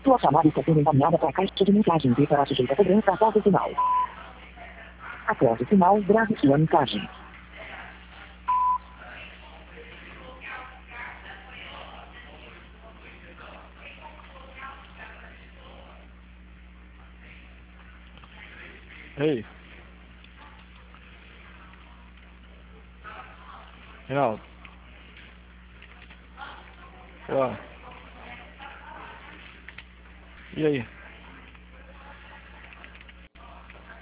Sua chamada está sendo encaminhada para a caixa de mensagens e para sujeita a cobrança após o sinal. Após o sinal, grave sua mensagem. Ei, Reinaldo. Ó. E aí?